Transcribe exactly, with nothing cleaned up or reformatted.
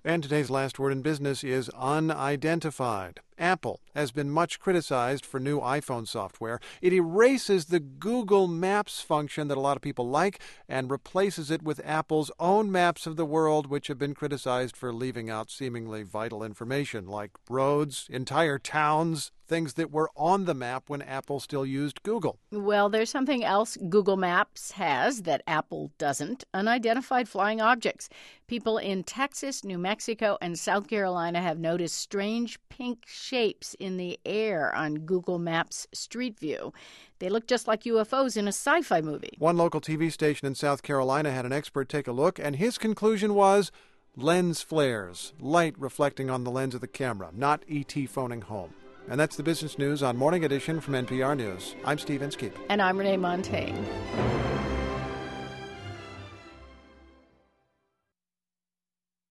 And today's last word in business is unidentified. Apple has been much criticized for new iPhone software. It erases the Google Maps function that a lot of people like and replaces it with Apple's own maps of the world, which have been criticized for leaving out seemingly vital information like roads, entire towns, things that were on the map when Apple still used Google. Well, there's something else Google Maps has that Apple doesn't: unidentified flying objects. People in Texas, New Mexico, and South Carolina have noticed strange pink shapes in the air on Google Maps Street View. They look just like U F Os in a sci-fi movie. One local T V station in South Carolina had an expert take a look, and his conclusion was lens flares, light reflecting on the lens of the camera, not E T phoning home. And that's the business news on Morning Edition from N P R News. I'm Steve Inskeep. And I'm Renee Montaigne.